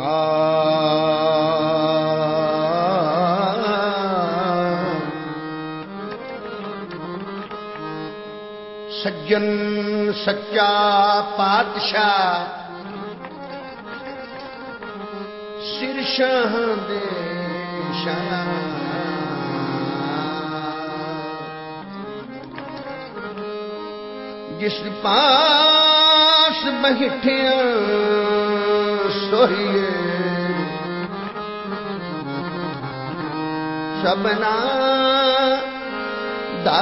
सज्जन सच्चा पातशाह सिरशाह दे शाह जिस पास बैठिया सोहिए सबना दा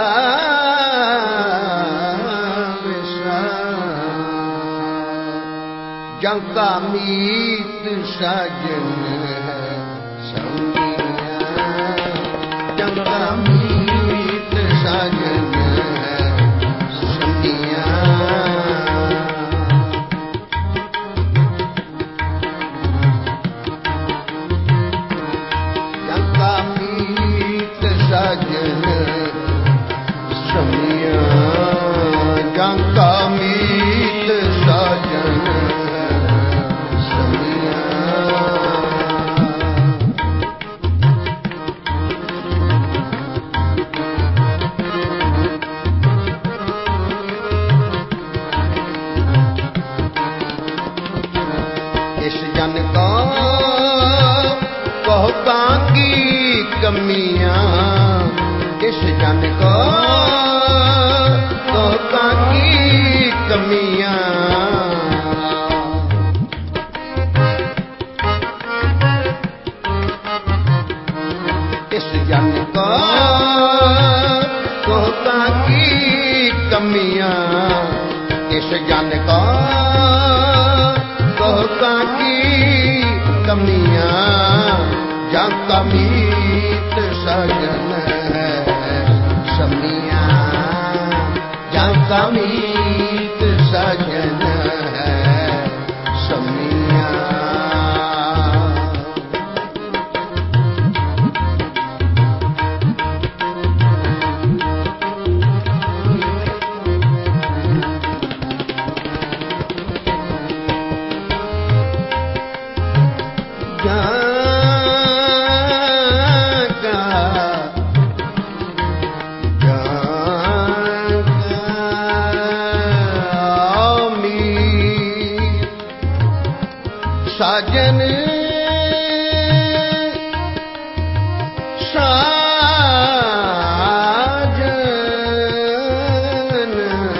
जंका मीत साजन है समिया जंका मीत साजन है समिया जंका मीत साजन समिया जंका मीत साजन कमियां इस जन को की कमियां इस जन को की कमियां इस जन को की कमियां जंका मीत सजन है समिया जंका मीत सजन है समिया साजन साजन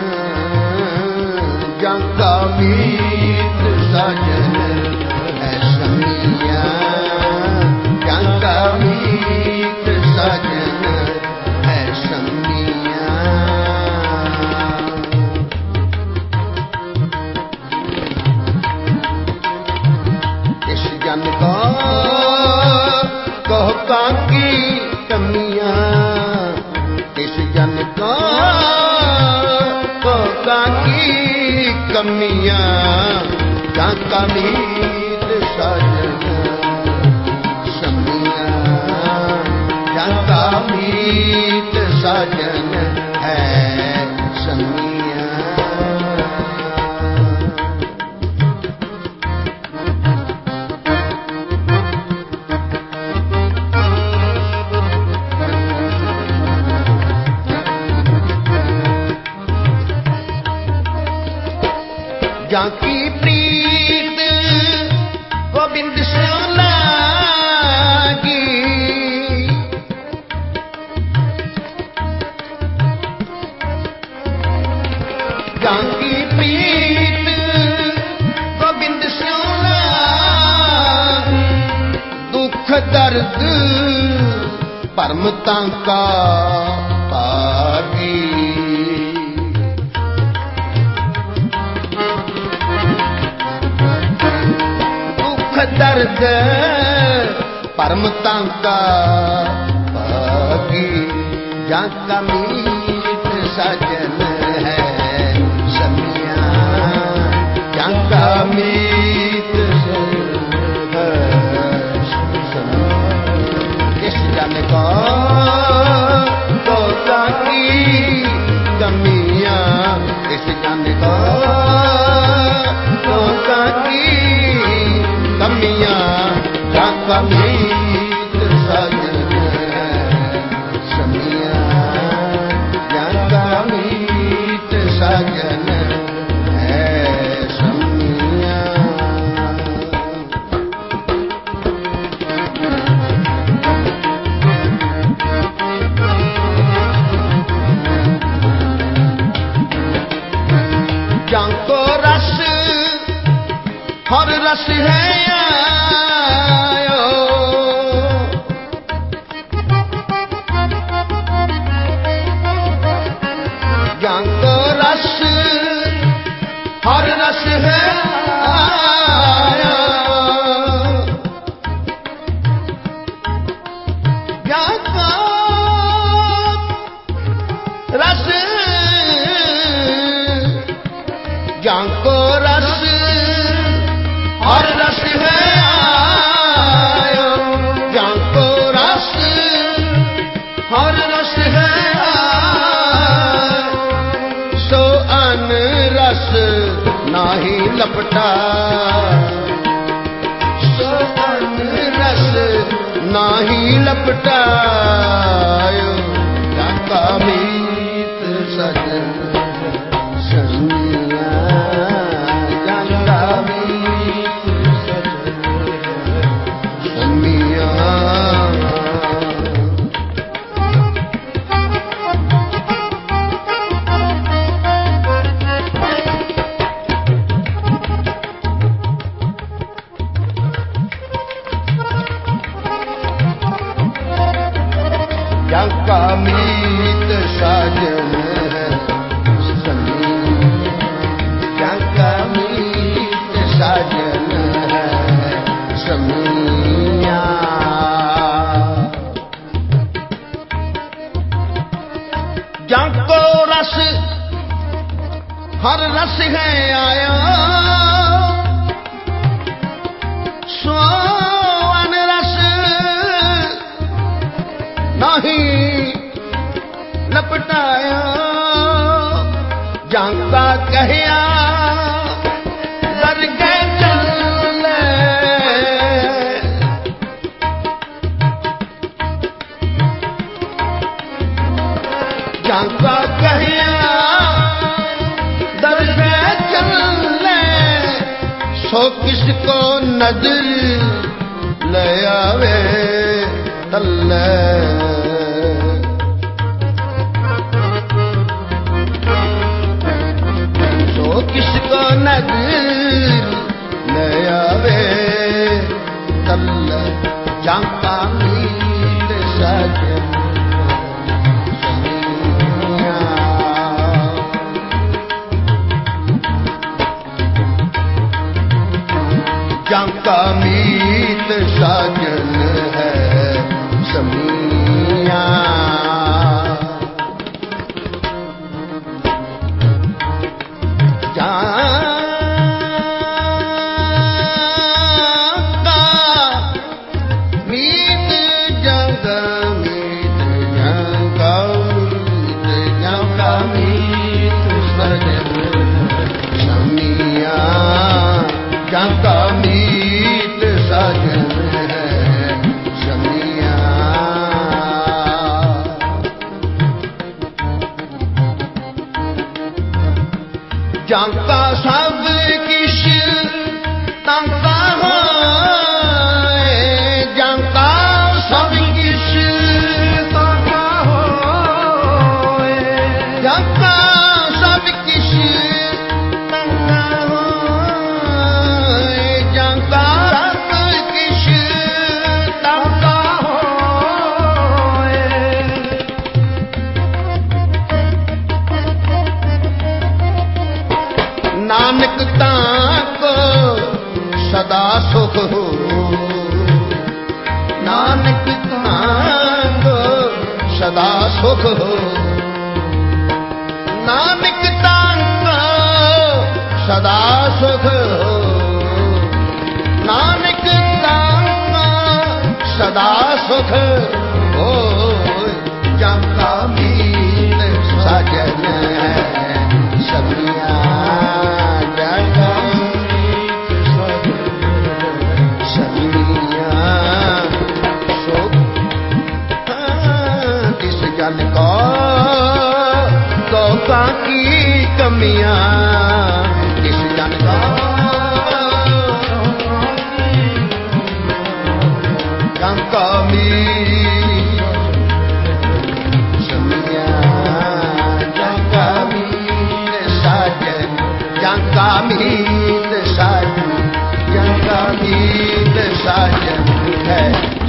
जंका मीत साजन है समिया जंका मीत साजन है समिया जन को की कमियां इस जन को की कमियां जंका मीत साजन समिया जंका मीत साजन है समिया जाकी प्रीत गोविंद से लागी जाकी प्रीत गोविंद से लागी दुख दर्द परमता का पागी दर्द परमता का पागी जंका मीत सजन है समिया जंका मीत इस जन को की कमियां इस जन को की कमियां का मीत सजन है समिया, जहाँ का मीत सजन है समिया। जहाँ को रस हर रस है आयो, जहाँ को रस हर रस है आयो, जहाँ को रस, जहाँ को रस हर रस है आयो, जहाँ को रस हर रस है आयो, सो अन रस नाही लपटा, सो अन रस नाही लपटायो, जहाँ का मीत सजन समिया, जहाँ का मीत समिया। जहाँ का मीत सजन है समिया, जहाँ का मीत सजन है समिया। जहाँ को रस हर रस है आया, सो अन रस नहीं लपटाया, जहाँ का कहया दर के चले, जहाँ का कहया दर के चले, सो किसको नजर ले आवे तल्ले, किसको नजर ले आवे तल्ले, जहाँ का मीत सजन समिया। जहाँ का मीत सजन है समिया। जहाँ का मीत सजन है समिया। जहाँ का सब किश तंका हो, जहाँ का सब किश तंका हो, जहाँ का सब किश तंका हो, जहाँ का सब किश तंका हो, नानक ताको सदा सुख हो, नानक ताको सदा सुख हो, नानक ताको सदा सुख हो, नानक ताको सदा सुख हो। जहाँ का मीत सजन है समिया, जहाँ का मीत सजन समिया। मीत साजन, जन का मीत साजन है।